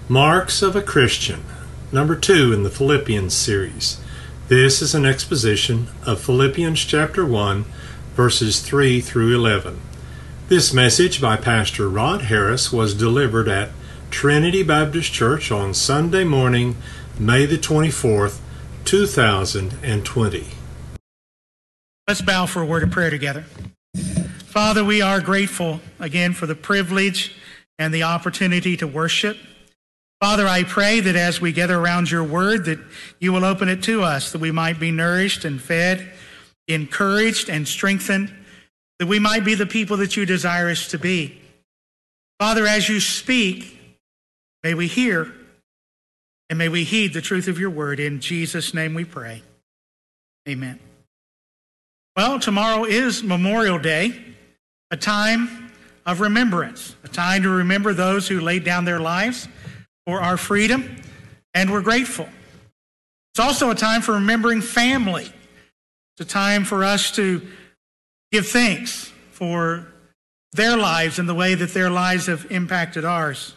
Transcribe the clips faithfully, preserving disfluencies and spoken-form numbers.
Marks of a Christian, number two in the Philippians series. This is an exposition of Philippians chapter one, verses three through eleven. This message by Pastor Rod Harris was delivered at Trinity Baptist Church on Sunday morning, May the twenty-fourth, two thousand twenty. Let's bow for a word of prayer together. Father, we are grateful again for the privilege and the opportunity to worship. Father, I pray that as we gather around your word, that you will open it to us, that we might be nourished and fed, encouraged and strengthened, that we might be the people that you desire us to be. Father, as you speak, may we hear and may we heed the truth of your word. In Jesus' name we pray. Amen. Well, tomorrow is Memorial Day, a time of remembrance, a time to remember those who laid down their lives for our freedom, and we're grateful. It's also a time for remembering family. It's a time for us to give thanks for their lives and the way that their lives have impacted ours.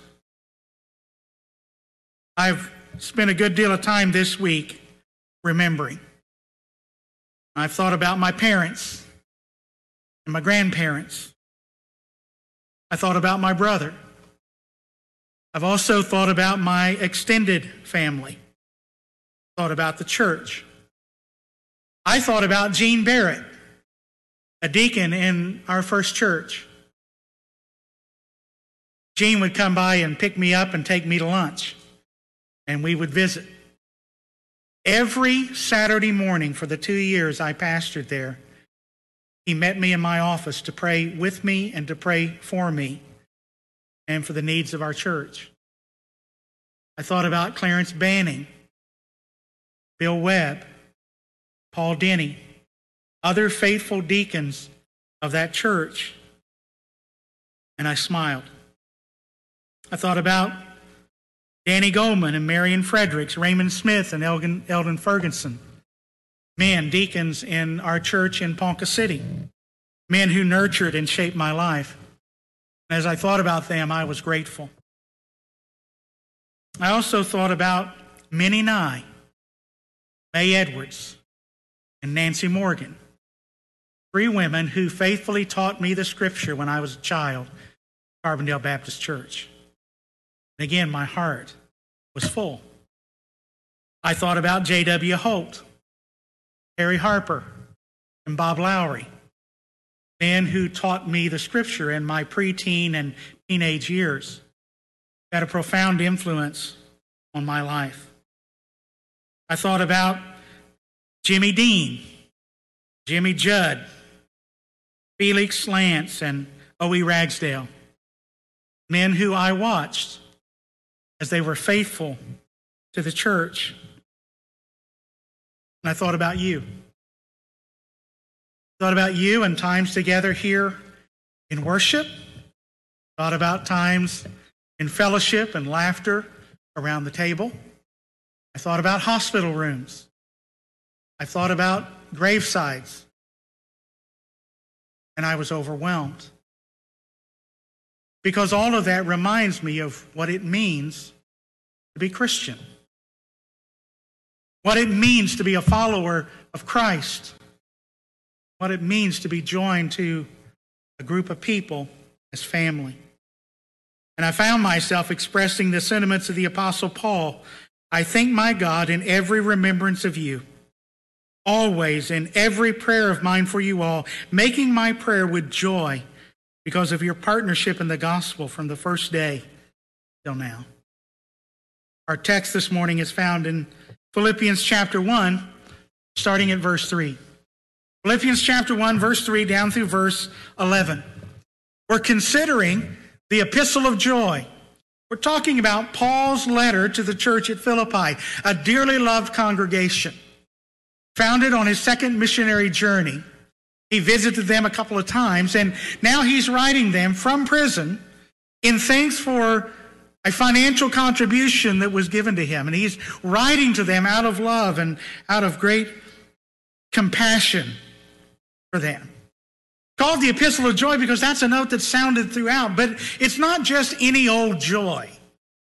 I've spent a good deal of time this week remembering. I've thought about my parents and my grandparents. I thought about my brother. I've also thought about my extended family. Thought about the church. I thought about Gene Barrett, a deacon in our first church. Gene would come by and pick me up and take me to lunch, and we would visit. Every Saturday morning for the two years I pastored there, he met me in my office to pray with me and to pray for me and for the needs of our church. I thought about Clarence Banning, Bill Webb, Paul Denny, other faithful deacons of that church, and I smiled. I thought about Danny Goldman and Marion Fredericks, Raymond Smith and Eldon, Eldon Ferguson, men, deacons in our church in Ponca City, men who nurtured and shaped my life. And as I thought about them, I was grateful. I also thought about Minnie Nye, May Edwards, and Nancy Morgan, three women who faithfully taught me the scripture when I was a child at Carbondale Baptist Church. And again, my heart was full. I thought about J W Holt, Harry Harper, and Bob Lowry, men who taught me the scripture in my preteen and teenage years, had a profound influence on my life. I thought about Jimmy Dean, Jimmy Judd, Felix Lance, and O E Ragsdale, men who I watched as they were faithful to the church. And I thought about you. Thought about you and times together here in worship. Thought about times in fellowship and laughter around the table. I thought about hospital rooms. I thought about gravesides. And I was overwhelmed. Because all of that reminds me of what it means to be Christian. What it means to be a follower of Christ. What it means to be joined to a group of people as family. And I found myself expressing the sentiments of the Apostle Paul. I thank my God in every remembrance of you, always in every prayer of mine for you all, making my prayer with joy because of your partnership in the gospel from the first day till now. Our text this morning is found in Philippians chapter one, starting at verse three. Philippians chapter one, verse three, down through verse eleven. We're considering the epistle of joy. We're talking about Paul's letter to the church at Philippi, a dearly loved congregation. Founded on his second missionary journey, he visited them a couple of times, and now he's writing them from prison in thanks for a financial contribution that was given to him. And he's writing to them out of love and out of great compassion for them. Called the Epistle of Joy because that's a note that sounded throughout, but it's not just any old joy.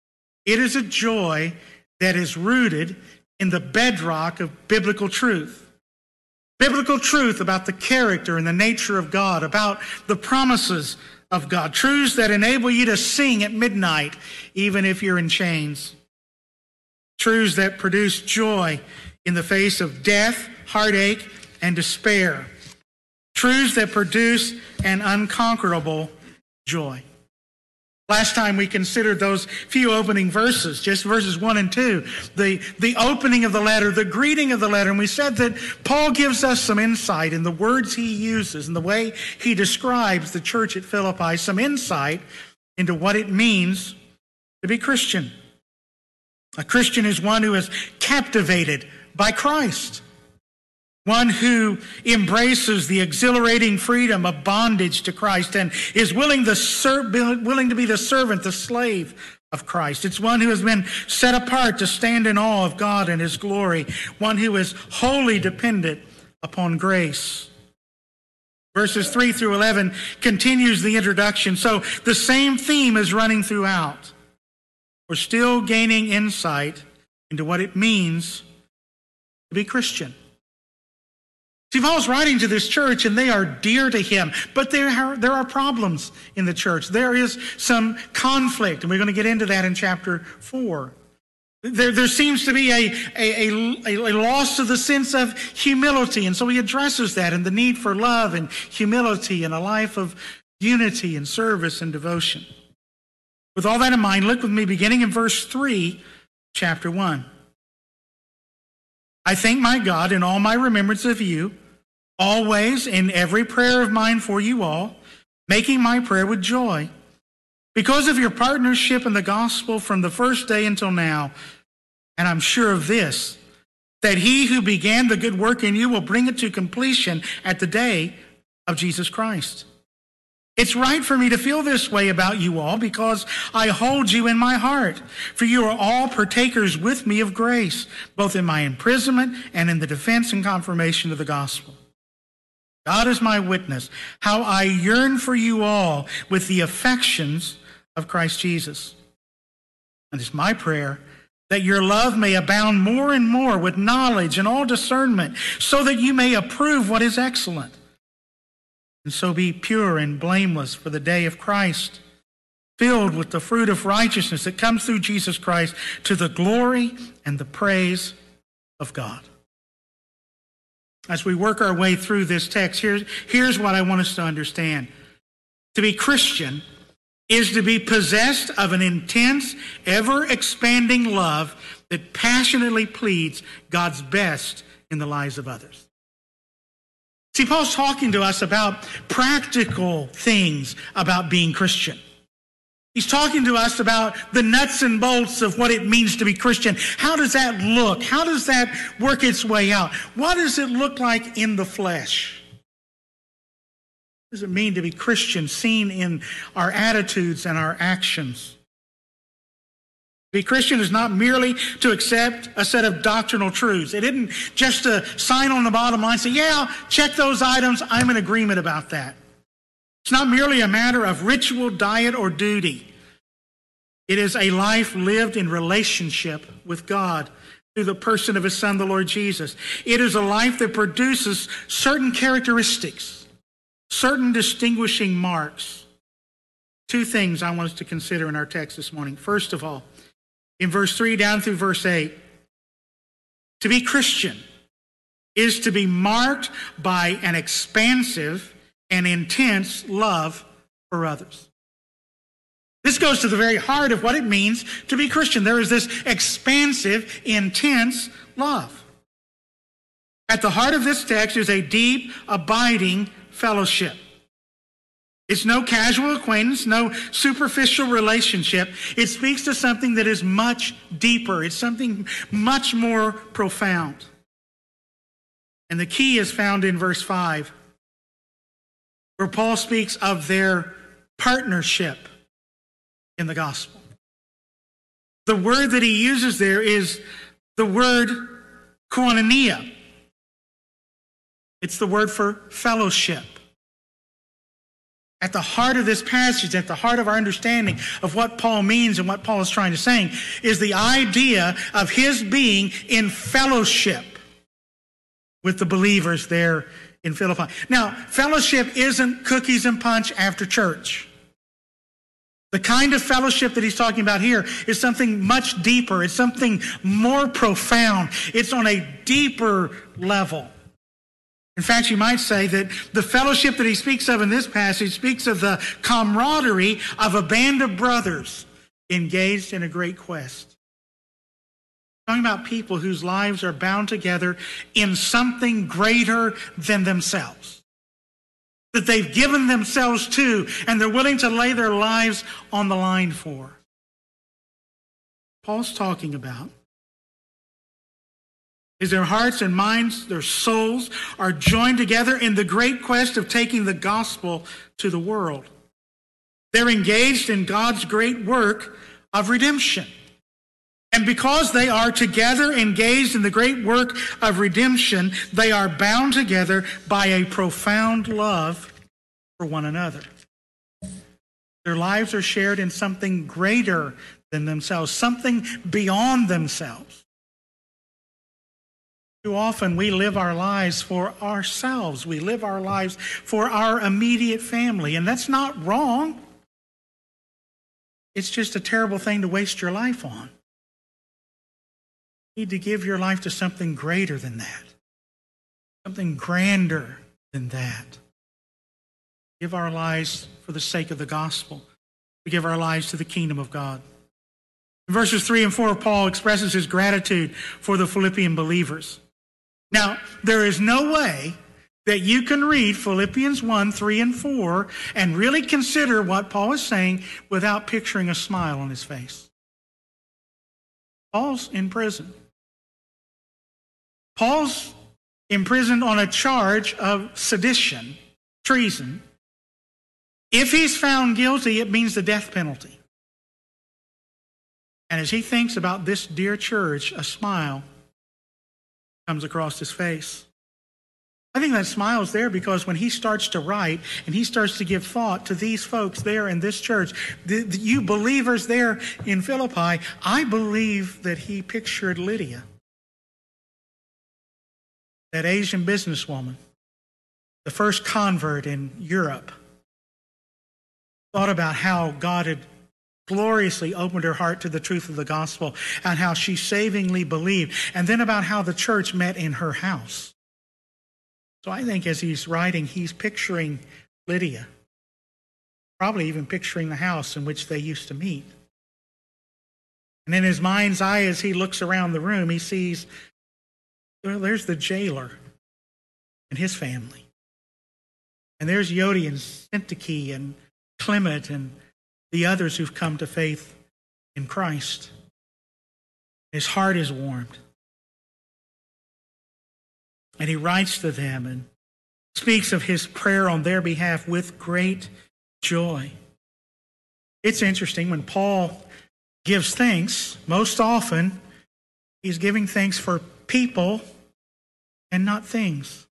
It is a joy that is rooted in the bedrock of biblical truth. Biblical truth about the character and the nature of God, about the promises of God. Truths that enable you to sing at midnight, even if you're in chains. Truths that produce joy in the face of death, heartache, and despair. Truths that produce an unconquerable joy. Last time we considered those few opening verses, just verses one and two, the, the opening of the letter, the greeting of the letter, and we said that Paul gives us some insight in the words he uses and the way he describes the church at Philippi, some insight into what it means to be Christian. A Christian is one who is captivated by Christ. One who embraces the exhilarating freedom of bondage to Christ and is willing, the ser- willing to be the servant, the slave of Christ. It's one who has been set apart to stand in awe of God and his glory. One who is wholly dependent upon grace. Verses three through eleven continues the introduction. So the same theme is running throughout. We're still gaining insight into what it means to be Christian. See, Paul's writing to this church, and they are dear to him, but there are, there are problems in the church. There is some conflict, and we're going to get into that in chapter four. There, there seems to be a, a, a, a loss of the sense of humility, and so he addresses that and the need for love and humility and a life of unity and service and devotion. With all that in mind, look with me beginning in verse three, chapter one. I thank my God in all my remembrance of you, always in every prayer of mine for you all, making my prayer with joy, because of your partnership in the gospel from the first day until now. And I'm sure of this, that he who began the good work in you will bring it to completion at the day of Jesus Christ. It's right for me to feel this way about you all because I hold you in my heart. For you are all partakers with me of grace, both in my imprisonment and in the defense and confirmation of the gospel. God is my witness, how I yearn for you all with the affections of Christ Jesus. And it's my prayer that your love may abound more and more with knowledge and all discernment, so that you may approve what is excellent. And so be pure and blameless for the day of Christ, filled with the fruit of righteousness that comes through Jesus Christ to the glory and the praise of God. As we work our way through this text, here's, here's what I want us to understand. To be Christian is to be possessed of an intense, ever-expanding love that passionately pleads God's best in the lives of others. See, Paul's talking to us about practical things about being Christian. He's talking to us about the nuts and bolts of what it means to be Christian. How does that look? How does that work its way out? What does it look like in the flesh? What does it mean to be Christian seen in our attitudes and our actions? To be Christian is not merely to accept a set of doctrinal truths. It isn't just a sign on the bottom line, say, yeah, check those items, I'm in agreement about that. It's not merely a matter of ritual, diet, or duty. It is a life lived in relationship with God through the person of his Son, the Lord Jesus. It is a life that produces certain characteristics, certain distinguishing marks. Two things I want us to consider in our text this morning. First of all, in verse three down through verse eight, to be Christian is to be marked by an expansive and intense love for others. This goes to the very heart of what it means to be Christian. There is this expansive, intense love. At the heart of this text is a deep, abiding fellowship. It's no casual acquaintance, no superficial relationship. It speaks to something that is much deeper. It's something much more profound. And the key is found in verse five, where Paul speaks of their partnership in the gospel. The word that he uses there is the word koinonia. It's the word for fellowship. at the heart of this passage, at the heart of our understanding of what Paul means and what Paul is trying to say, is the idea of his being in fellowship with the believers there in Philippi. Now, fellowship isn't cookies and punch after church. The kind of fellowship that he's talking about here is something much deeper. It's something more profound. It's on a deeper level. In fact, you might say that the fellowship that he speaks of in this passage speaks of the camaraderie of a band of brothers engaged in a great quest. Talking about people whose lives are bound together in something greater than themselves, that they've given themselves to, and they're willing to lay their lives on the line for. Paul's talking about is their hearts and minds, their souls are joined together in the great quest of taking the gospel to the world. They're engaged in God's great work of redemption. And because they are together engaged in the great work of redemption, they are bound together by a profound love for one another. Their lives are shared in something greater than themselves, something beyond themselves. Too often we live our lives for ourselves. We live our lives for our immediate family, and that's not wrong. It's just a terrible thing to waste your life on. You need to give your life to something greater than that, something grander than that. Give our lives for the sake of the gospel. We give our lives to the kingdom of God. In verses three and four, Paul expresses his gratitude for the Philippian believers. Now, there is no way that you can read Philippians one, three, and four and really consider what Paul is saying without picturing a smile on his face. Paul's in prison. Paul's imprisoned on a charge of sedition, treason. If he's found guilty, it means the death penalty. And as he thinks about this dear church, a smile comes across his face. I think that smile is there because when he starts to write and he starts to give thought to these folks there in this church, the, the, you believers there in Philippi, I believe that he pictured Lydia, that Asian businesswoman, the first convert in Europe, thought about how God had gloriously opened her heart to the truth of the gospel and how she savingly believed, and then about how the church met in her house. So I think as he's writing, he's picturing Lydia, probably even picturing the house in which they used to meet. And in his mind's eye, as he looks around the room, he sees, well, there's the jailer and his family. And there's Yodi and Syntyche and Clement and the others who've come to faith in Christ. His heart is warmed. And he writes to them and speaks of his prayer on their behalf with great joy. It's interesting, when Paul gives thanks, most often he's giving thanks for people and not things.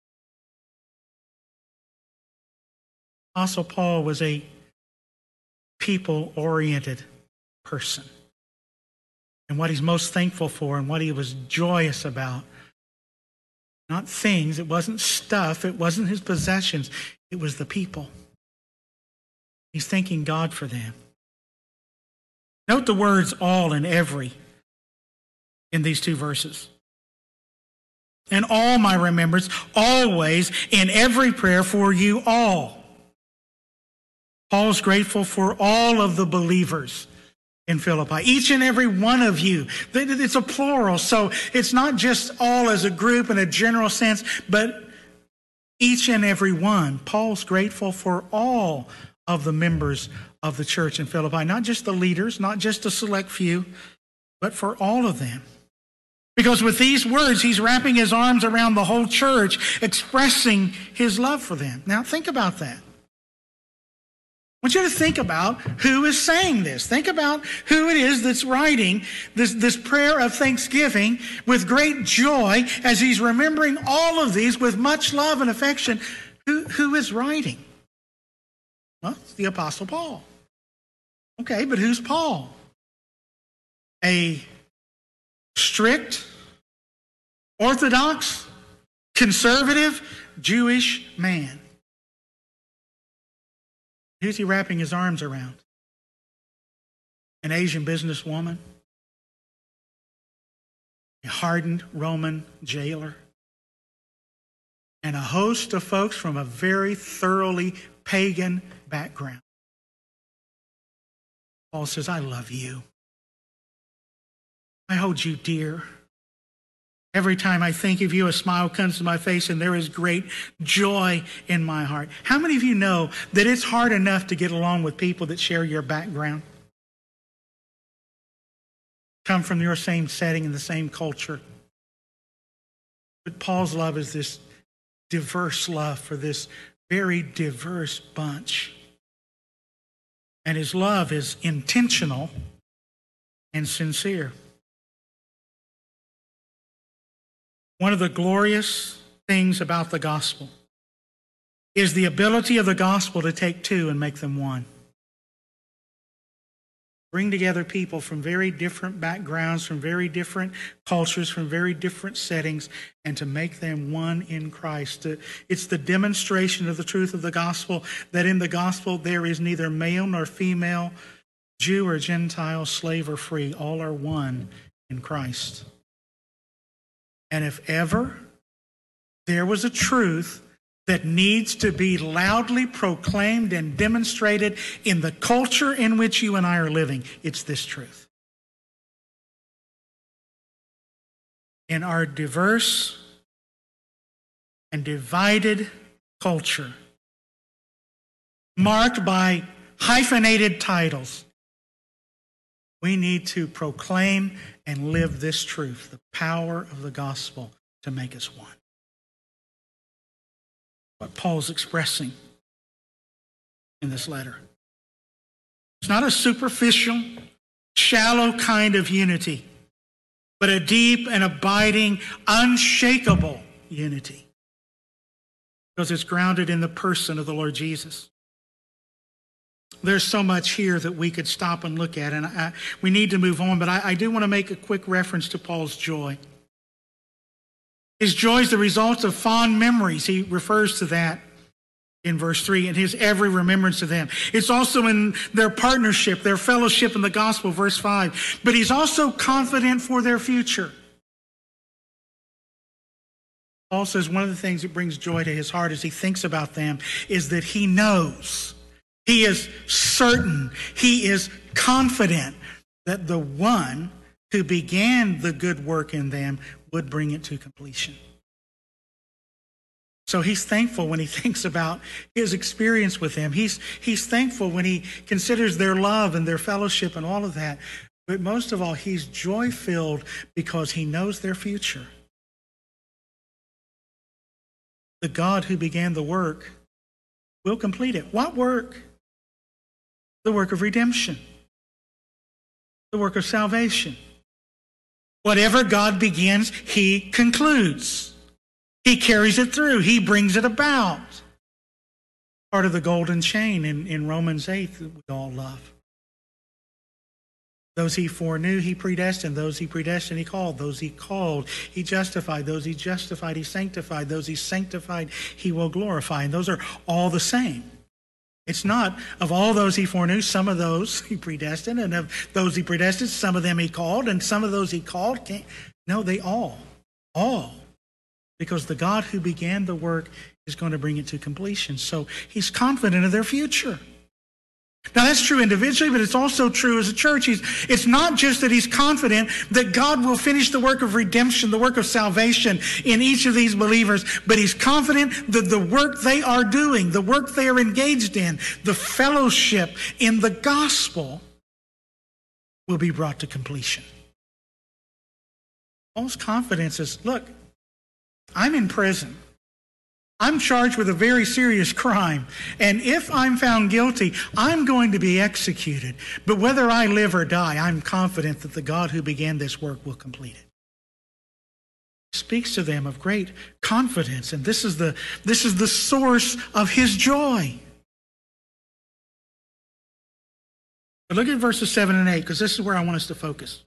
Apostle Paul was a people-oriented person. And what he's most thankful for and what he was joyous about, not things, it wasn't stuff, it wasn't his possessions, it was the people. He's thanking God for them. Note the words all and every in these two verses. And all my remembrance, always, in every prayer for you all. Paul's grateful for all of the believers in Philippi, each and every one of you. It's a plural, so it's not just all as a group in a general sense, but each and every one. Paul's grateful for all of the members of the church in Philippi, not just the leaders, not just a select few, but for all of them. Because with these words, he's wrapping his arms around the whole church, expressing his love for them. Now think about that. I want you to think about who is saying this. Think about who it is that's writing this, this prayer of thanksgiving with great joy as he's remembering all of these with much love and affection. Who, who is writing? Well, it's the Apostle Paul. Okay, but who's Paul? A strict, orthodox, conservative, Jewish man. Who's he wrapping his arms around? An Asian businesswoman? A hardened Roman jailer? And a host of folks from a very thoroughly pagan background. Paul says, I love you. I hold you dear. Every time I think of you, a smile comes to my face and there is great joy in my heart. How many of you know that it's hard enough to get along with people that share your background? Come from your same setting and the same culture. But Paul's love is this diverse love for this very diverse bunch. And his love is intentional and sincere. One of the glorious things about the gospel is the ability of the gospel to take two and make them one. Bring together people from very different backgrounds, from very different cultures, from very different settings, and to make them one in Christ. It's the demonstration of the truth of the gospel, that in the gospel there is neither male nor female, Jew or Gentile, slave or free. All are one in Christ. And if ever there was a truth that needs to be loudly proclaimed and demonstrated in the culture in which you and I are living, it's this truth. In our diverse and divided culture, marked by hyphenated titles, we need to proclaim and live this truth, the power of the gospel to make us one. What Paul's expressing in this letter. It's not a superficial, shallow kind of unity, but a deep and abiding, unshakable unity. Because it's grounded in the person of the Lord Jesus. There's so much here that we could stop and look at, and I, we need to move on, but I, I do want to make a quick reference to Paul's joy. His joy is the result of fond memories. He refers to that in verse three, and his every remembrance of them. It's also in their partnership, their fellowship in the gospel, verse five. But he's also confident for their future. Paul says one of the things that brings joy to his heart as he thinks about them is that he knows, he is certain, he is confident that the one who began the good work in them would bring it to completion. So he's thankful when he thinks about his experience with them. He's, he's thankful when he considers their love and their fellowship and all of that. But most of all, he's joy-filled because he knows their future. The God who began the work will complete it. What work? The work of redemption. The work of salvation. Whatever God begins, he concludes. He carries it through. He brings it about. Part of the golden chain in, in Romans eight that we all love. Those he foreknew, he predestined. Those he predestined, he called. Those he called, he justified. Those he justified, he sanctified. Those he sanctified, he will glorify. And those are all the same. It's not of all those he foreknew, some of those he predestined, and of those he predestined, some of them he called, and some of those he called can't. No, they all. All. Because the God who began the work is going to bring it to completion. So he's confident of their future. Now that's true individually, but it's also true as a church. He's, it's not just that he's confident that God will finish the work of redemption, the work of salvation in each of these believers, but he's confident that the work they are doing, the work they are engaged in, the fellowship in the gospel will be brought to completion. Paul's confidence is, look, I'm in prison. I'm charged with a very serious crime. And if I'm found guilty, I'm going to be executed. But whether I live or die, I'm confident that the God who began this work will complete it. He speaks to them of great confidence. And this is the, this is the source of his joy. But look at verses seven and eight, because this is where I want us to focus.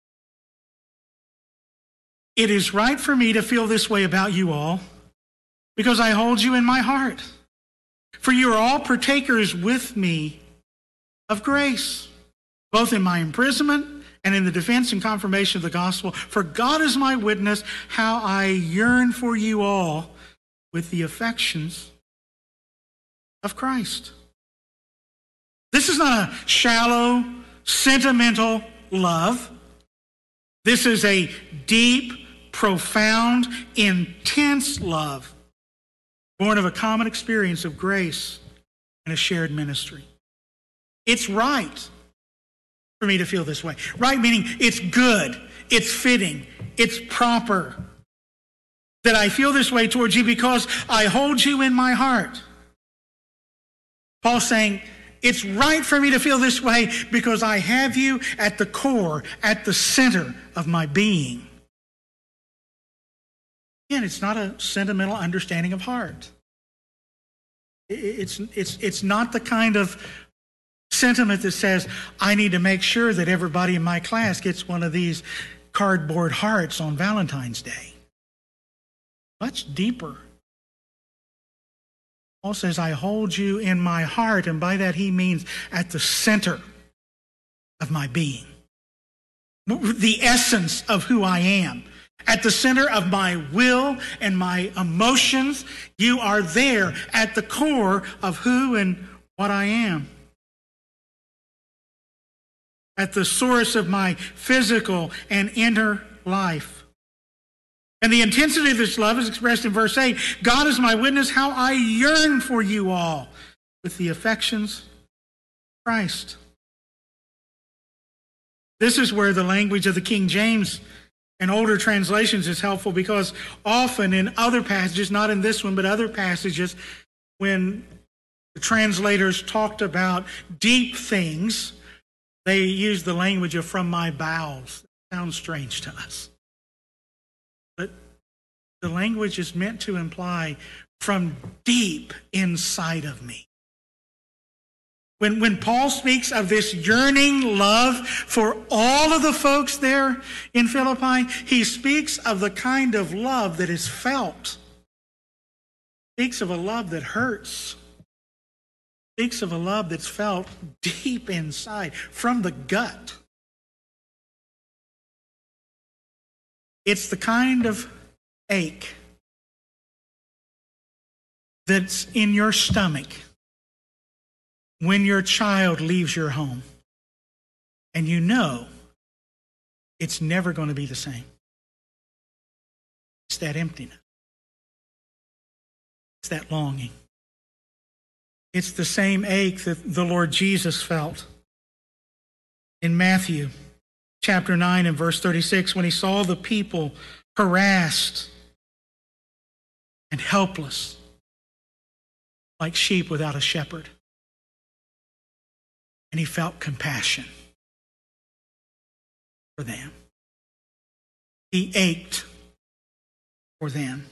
It is right for me to feel this way about you all, because I hold you in my heart. For you are all partakers with me of grace, both in my imprisonment and in the defense and confirmation of the gospel. For God is my witness, how I yearn for you all with the affections of Christ. This is not a shallow, sentimental love. This is a deep, profound, intense love, born of a common experience of grace and a shared ministry. It's right for me to feel this way. Right meaning it's good, it's fitting, it's proper that I feel this way towards you because I hold you in my heart. Paul's saying, it's right for me to feel this way because I have you at the core, at the center of my being. Again, it's not a sentimental understanding of heart. It's, it's, it's not the kind of sentiment that says, I need to make sure that everybody in my class gets one of these cardboard hearts on Valentine's Day. Much deeper. Paul says, I hold you in my heart, and by that he means at the center of my being. The essence of who I am. At the center of my will and my emotions, you are there at the core of who and what I am. At the source of my physical and inner life. And the intensity of this love is expressed in verse eight. God is my witness, how I yearn for you all with the affections of Christ. This is where the language of the King James and older translations is helpful, because often in other passages, not in this one, but other passages, when the translators talked about deep things, they used the language of from my bowels. That sounds strange to us. But the language is meant to imply from deep inside of me. When, when Paul speaks of this yearning love for all of the folks there in Philippi, he speaks of the kind of love that is felt. He speaks of a love that hurts. He speaks of a love that's felt deep inside, from the gut. It's the kind of ache that's in your stomach when your child leaves your home and you know it's never going to be the same. It's that emptiness. It's that longing. It's the same ache that the Lord Jesus felt in Matthew chapter nine and verse thirty-six, when he saw the people harassed and helpless like sheep without a shepherd. And he felt compassion for them. He ached for them.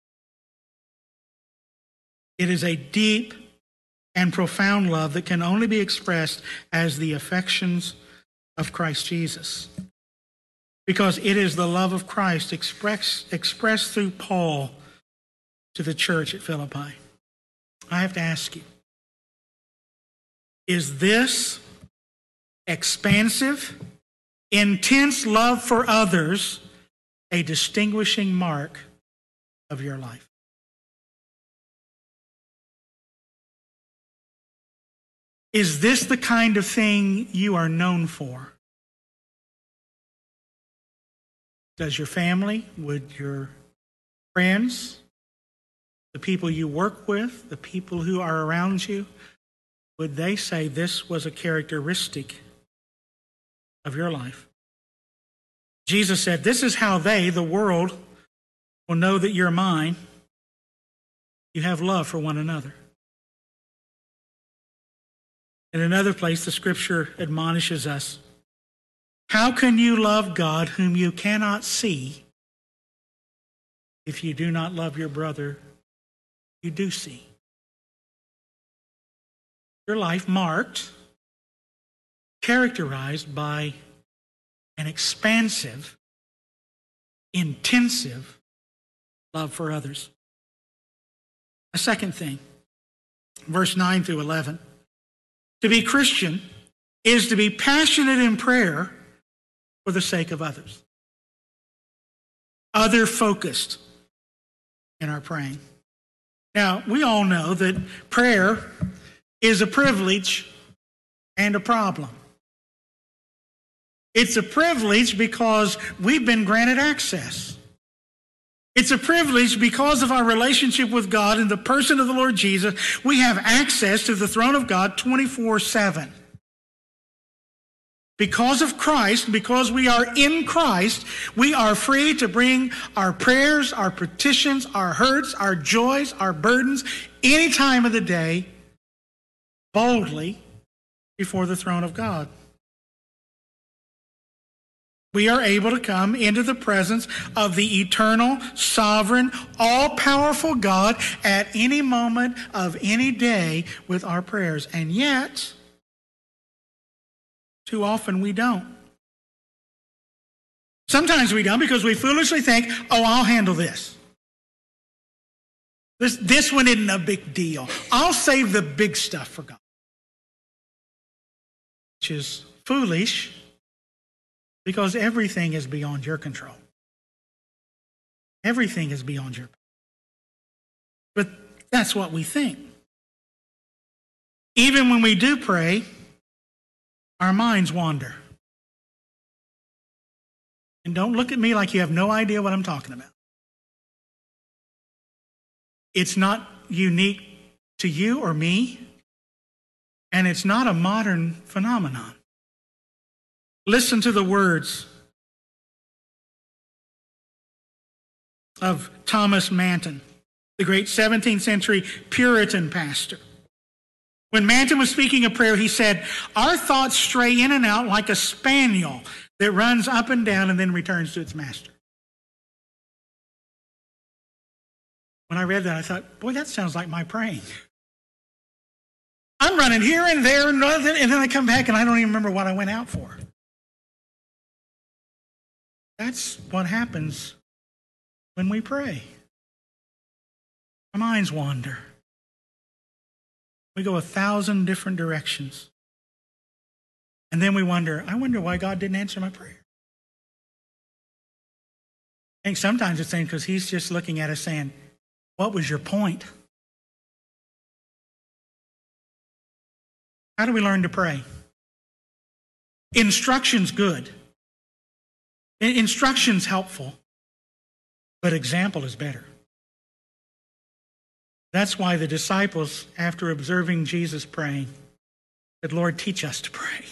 It is a deep and profound love that can only be expressed as the affections of Christ Jesus. Because it is the love of Christ express, expressed through Paul to the church at Philippi. I have to ask you, is this expansive, intense love for others a distinguishing mark of your life? Is this the kind of thing you are known for? Does your family, would your friends, the people you work with, the people who are around you, would they say this was a characteristic of your life? Jesus said, this is how they, the world, will know that you're mine. You have love for one another. In another place, the scripture admonishes us, how can you love God whom you cannot see if you do not love your brother you do see? Your life marked characterized by an expansive, intensive love for others. A second thing, verse nine through eleven. To be Christian is to be passionate in prayer for the sake of others. Other-focused in our praying. Now, we all know that prayer is a privilege and a problem. It's a privilege because we've been granted access. It's a privilege because of our relationship with God in the person of the Lord Jesus. We have access to the throne of God twenty-four seven. Because of Christ, because we are in Christ, we are free to bring our prayers, our petitions, our hurts, our joys, our burdens, any time of the day, boldly before the throne of God. We are able to come into the presence of the eternal, sovereign, all-powerful God at any moment of any day with our prayers. And yet, too often we don't. Sometimes we don't because we foolishly think, oh, I'll handle this. This, this one isn't a big deal. I'll save the big stuff for God. Which is foolish because everything is beyond your control. Everything is beyond your control. But that's what we think. Even when we do pray, our minds wander. And don't look at me like you have no idea what I'm talking about. It's not unique to you or me, and it's not a modern phenomenon. Listen to the words of Thomas Manton, the great seventeenth century Puritan pastor. When Manton was speaking a prayer, he said, our thoughts stray in and out like a spaniel that runs up and down and then returns to its master. When I read that, I thought, boy, that sounds like my praying. I'm running here and there, and then I come back and I don't even remember what I went out for. That's what happens when we pray. Our minds wander. We go a thousand different directions. And then we wonder, I wonder why God didn't answer my prayer. I think sometimes it's saying because he's just looking at us saying, what was your point? How do we learn to pray? Instruction's good. Instruction's helpful. But example is better. That's why the disciples, after observing Jesus praying, said, Lord, teach us to pray.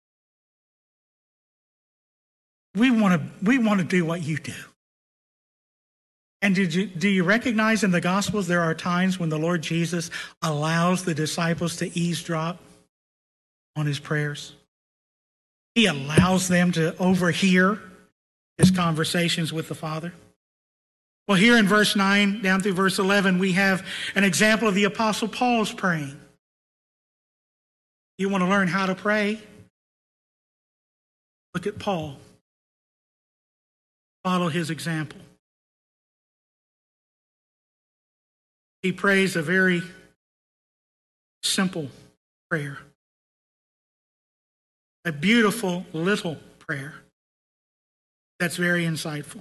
We want to, we want to do what you do. And did you, do you recognize in the Gospels there are times when the Lord Jesus allows the disciples to eavesdrop on his prayers? He allows them to overhear his conversations with the Father. Well, here in verse nine down through verse eleven, we have an example of the Apostle Paul's praying. You want to learn how to pray? Look at Paul. Follow his example. He prays a very simple prayer. A beautiful little prayer that's very insightful.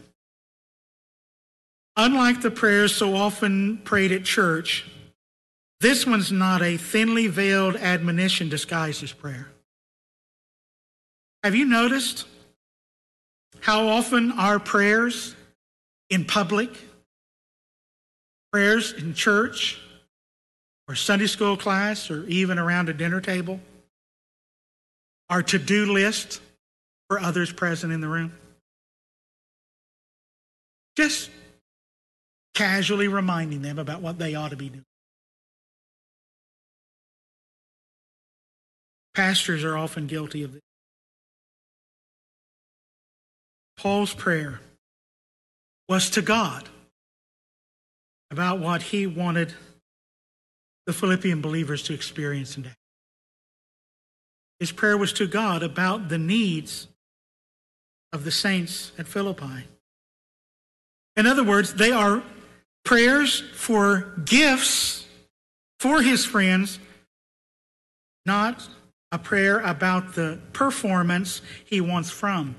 Unlike the prayers so often prayed at church, this one's not a thinly veiled admonition disguised as prayer. Have you noticed how often our prayers in public, prayers in church, or Sunday school class, or even around a dinner table, are to-do list for others present in the room? Just casually reminding them about what they ought to be doing. Pastors are often guilty of this. Paul's prayer was to God about what he wanted the Philippian believers to experience and to have. His prayer was to God about the needs of the saints at Philippi. In other words, they are prayers for gifts for his friends, not a prayer about the performance he wants from.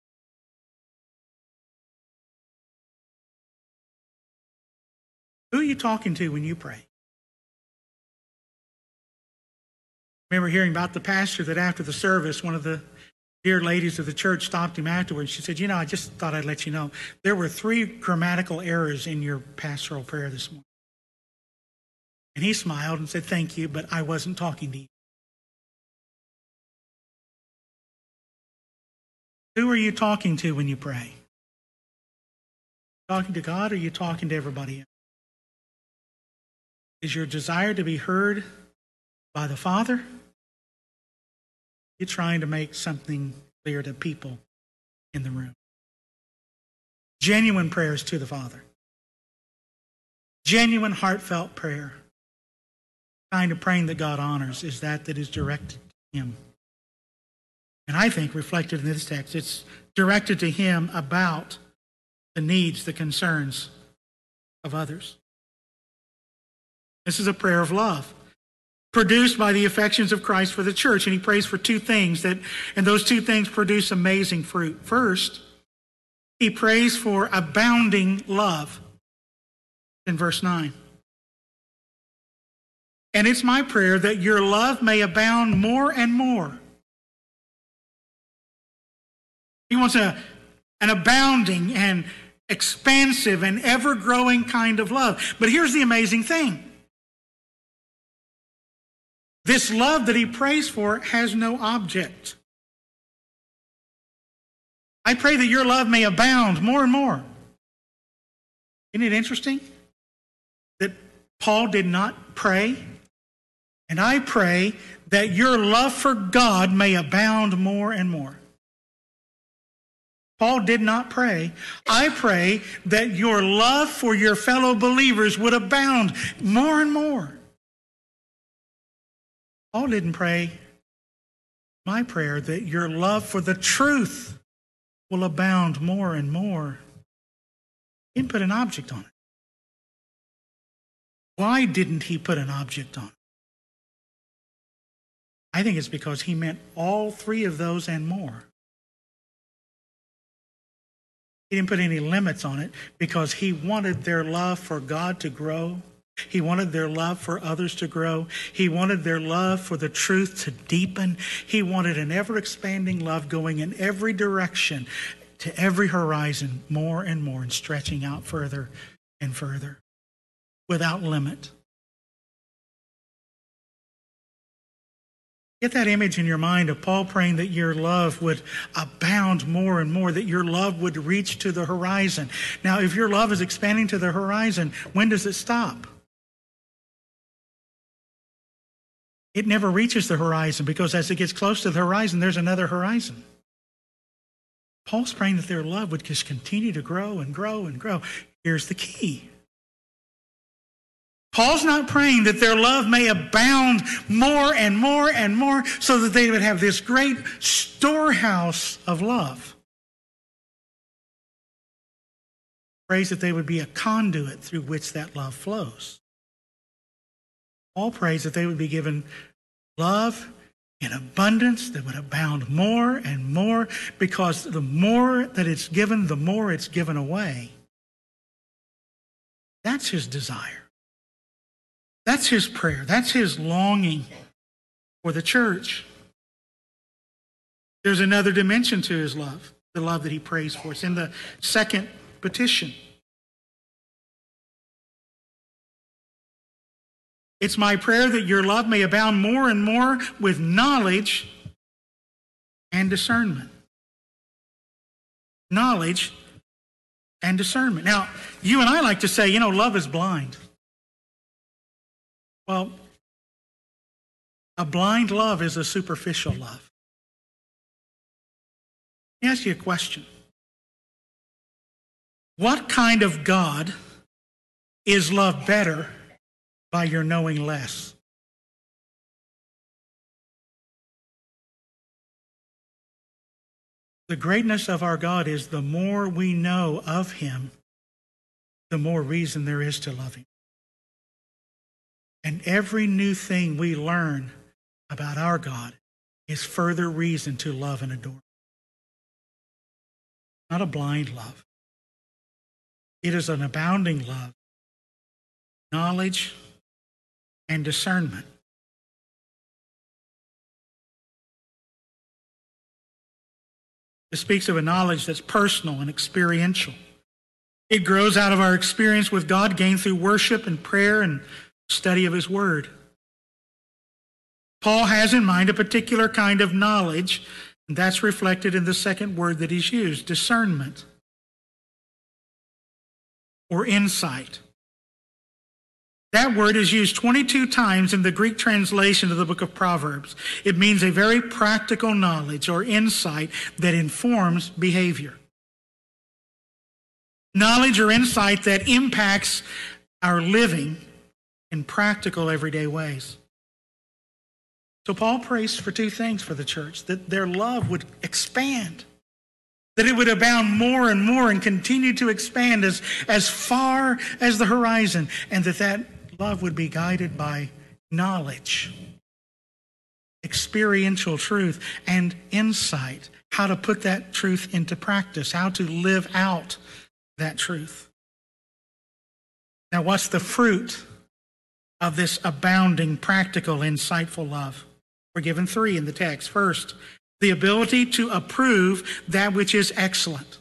Who are you talking to when you pray? I remember hearing about the pastor that after the service, one of the dear ladies of the church stopped him afterwards. She said, you know, I just thought I'd let you know, there were three grammatical errors in your pastoral prayer this morning. And he smiled and said, thank you, but I wasn't talking to you. Who are you talking to when you pray? Talking to God, or are you talking to everybody else? Is your desire to be heard by the Father? You're trying to make something clear to people in the room. Genuine prayers to the Father. Genuine, heartfelt prayer. Kind of praying that God honors is that that is directed to Him. And I think reflected in this text, it's directed to Him about the needs, the concerns of others. This is a prayer of love, produced by the affections of Christ for the church. And he prays for two things, that, and those two things produce amazing fruit. First, he prays for abounding love in verse nine. And it's my prayer that your love may abound more and more. He wants a, an abounding and expansive and ever-growing kind of love. But here's the amazing thing. This love that he prays for has no object. I pray that your love may abound more and more. Isn't it interesting that Paul did not pray? And I pray that your love for God may abound more and more. Paul did not pray. I pray that your love for your fellow believers would abound more and more. Paul didn't pray. My prayer that your love for the truth will abound more and more. He didn't put an object on it. Why didn't he put an object on it? I think it's because he meant all three of those and more. He didn't put any limits on it because he wanted their love for God to grow. He wanted their love for others to grow. He wanted their love for the truth to deepen. He wanted an ever-expanding love going in every direction, to every horizon, more and more, and stretching out further and further, without limit. Get that image in your mind of Paul praying that your love would abound more and more, that your love would reach to the horizon. Now, if your love is expanding to the horizon, when does it stop? It never reaches the horizon, because as it gets close to the horizon, there's another horizon. Paul's praying that their love would just continue to grow and grow and grow. Here's the key. Paul's not praying that their love may abound more and more and more so that they would have this great storehouse of love. He prays that they would be a conduit through which that love flows. Paul prays that they would be given love in abundance that would abound more and more, because the more that it's given, the more it's given away. That's his desire. That's his prayer. That's his longing for the church. There's another dimension to his love, the love that he prays for. It's in the second petition. It's my prayer that your love may abound more and more with knowledge and discernment. Knowledge and discernment. Now, you and I like to say, you know, love is blind. Well, a blind love is a superficial love. Let me ask you a question. What kind of God is loved better by your knowing less? The greatness of our God is the more we know of him, the more reason there is to love him. And every new thing we learn about our God is further reason to love and adore. Not a blind love. It is an abounding love, knowledge and discernment. It speaks of a knowledge that's personal and experiential. It grows out of our experience with God gained through worship and prayer and study of his word. Paul has in mind a particular kind of knowledge, and that's reflected in the second word that he's used, discernment or insight. That word is used twenty-two times in the Greek translation of the book of Proverbs. It means a very practical knowledge or insight that informs behavior. Knowledge or insight that impacts our living in practical everyday ways. So Paul prays for two things for the church: that their love would expand, that it would abound more and more and continue to expand as, as far as the horizon, and that that love would be guided by knowledge, experiential truth, and insight, how to put that truth into practice, how to live out that truth. Now, what's the fruit of this abounding, practical, insightful love? We're given three in the text. First, the ability to approve that which is excellent.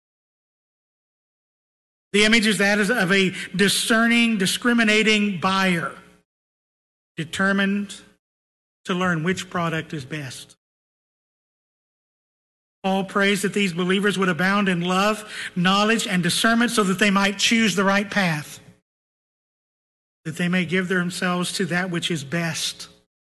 The image is that of a discerning, discriminating buyer, determined to learn which product is best. Paul prays that these believers would abound in love, knowledge, and discernment so that they might choose the right path, that they may give themselves to that which is best,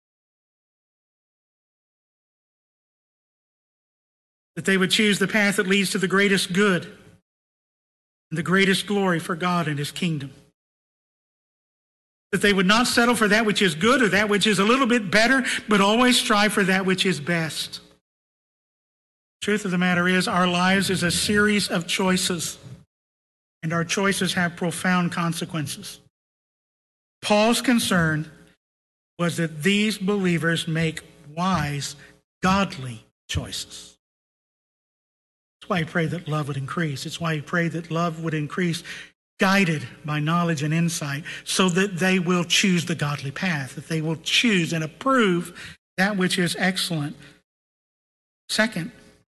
that they would choose the path that leads to the greatest good and the greatest glory for God and his kingdom. That they would not settle for that which is good or that which is a little bit better, but always strive for that which is best. The truth of the matter is, our lives is a series of choices, and our choices have profound consequences. Paul's concern was that these believers make wise, godly choices. That's why he prayed that love would increase. It's why he prayed that love would increase, guided by knowledge and insight, so that they will choose the godly path, that they will choose and approve that which is excellent. Second,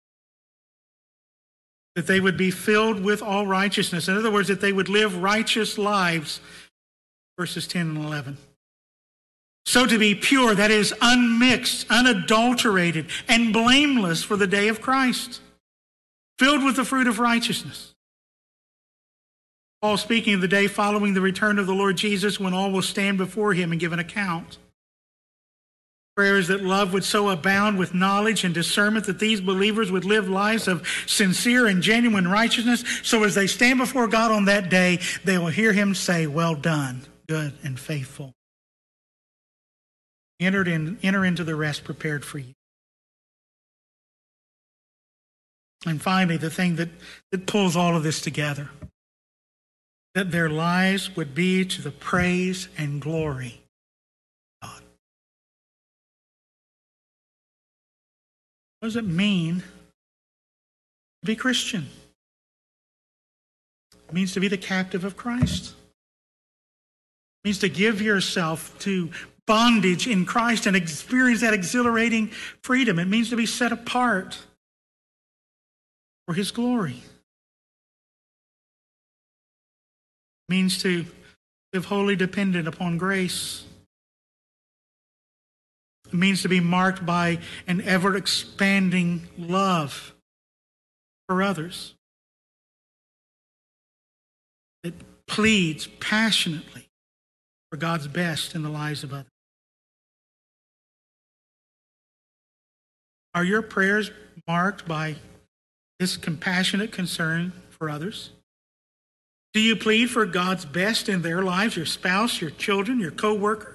that they would be filled with all righteousness. In other words, that they would live righteous lives, verses ten and eleven. So to be pure, that is unmixed, unadulterated, and blameless for the day of Christ, filled with the fruit of righteousness. Paul speaking of the day following the return of the Lord Jesus, when all will stand before him and give an account. Prayer is that love would so abound with knowledge and discernment that these believers would live lives of sincere and genuine righteousness, so as they stand before God on that day, they will hear him say, "Well done, good and faithful. Enter, in, enter into the rest prepared for you." And finally, the thing that, that pulls all of this together, that their lives would be to the praise and glory of God. What does it mean to be Christian? It means to be the captive of Christ. It means to give yourself to bondage in Christ and experience that exhilarating freedom. It means to be set apart for his glory. It means to live wholly dependent upon grace. It means to be marked by an ever-expanding love for others that pleads passionately for God's best in the lives of others. Are your prayers marked by this compassionate concern for others? Do you plead for God's best in their lives, your spouse, your children, your co-worker?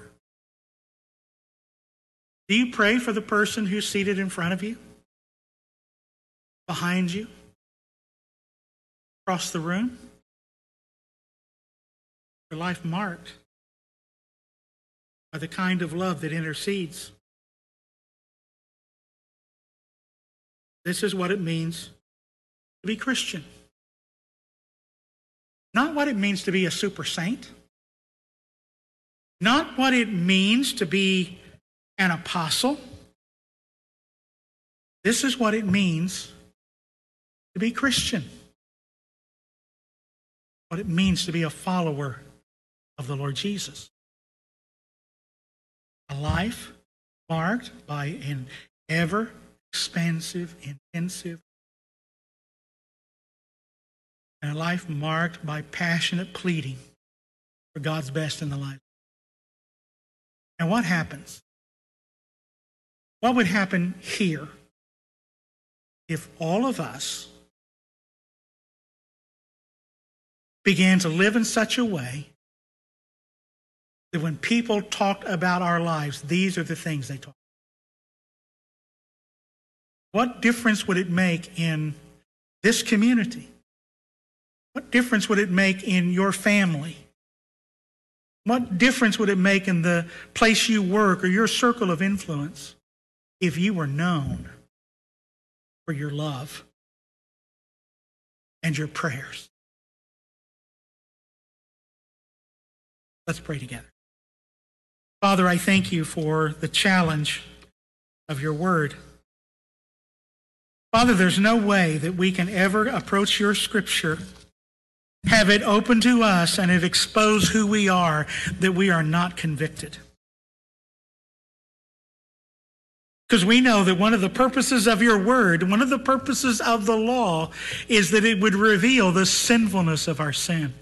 Do you pray for the person who's seated in front of you? behind you, across the room. Your life marked by the kind of love that intercedes. This is what it means to be Christian. Not what it means to be a super saint. Not what it means to be an apostle. This is what it means to be Christian. What it means to be a follower of the Lord Jesus. A life marked by an ever expansive, intensive, and a life marked by passionate pleading for God's best in the life. And what happens? What would happen here if all of us began to live in such a way that when people talked about our lives, these are the things they talked about? What difference would it make in this community? What difference would it make in your family? What difference would it make in the place you work or your circle of influence if you were known for your love and your prayers? Let's pray together. Father, I thank you for the challenge of your word. Father, there's no way that we can ever approach your scripture, have it open to us, and it expose who we are, that we are not convicted. Because we know that one of the purposes of your word, one of the purposes of the law, is that it would reveal the sinfulness of our sin.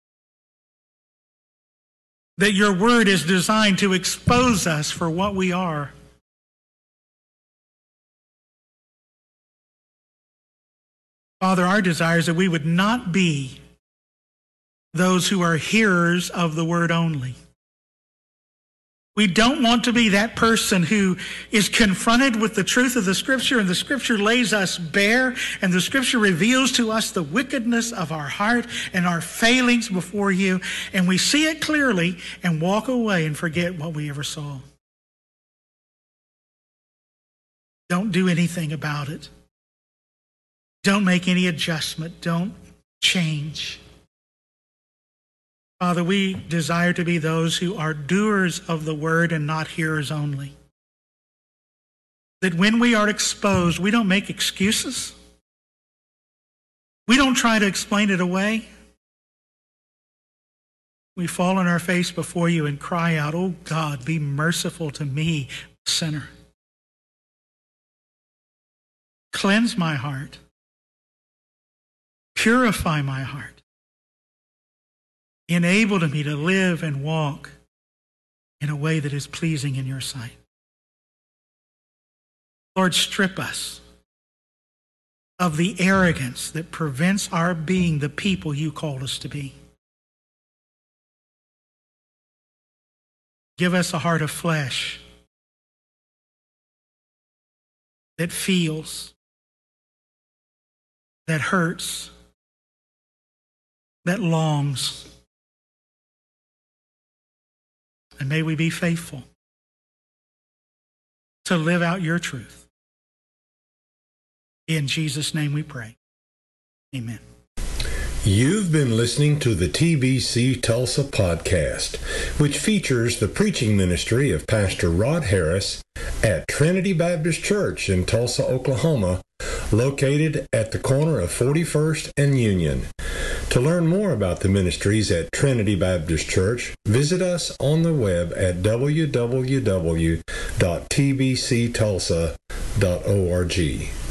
That your word is designed to expose us for what we are. Father, our desire is that we would not be those who are hearers of the word only. We don't want to be that person who is confronted with the truth of the Scripture, and the Scripture lays us bare, and the Scripture reveals to us the wickedness of our heart and our failings before you, and we see it clearly and walk away and forget what we ever saw. Don't do anything about it. Don't make any adjustment. Don't change. Father, we desire to be those who are doers of the word and not hearers only. That when we are exposed, we don't make excuses. We don't try to explain it away. We fall on our face before you and cry out, "Oh God, be merciful to me, sinner. Cleanse my heart. Purify my heart. Enable me to live and walk in a way that is pleasing in your sight." Lord, strip us of the arrogance that prevents our being the people you called us to be. Give us a heart of flesh that feels, that hurts, that longs. And may we be faithful to live out your truth. In Jesus' name we pray. Amen. You've been listening to the T B C Tulsa podcast, which features the preaching ministry of Pastor Rod Harris at Trinity Baptist Church in Tulsa, Oklahoma, located at the corner of forty-first and Union. To learn more about the ministries at Trinity Baptist Church, visit us on the web at w w w dot t b c tulsa dot org.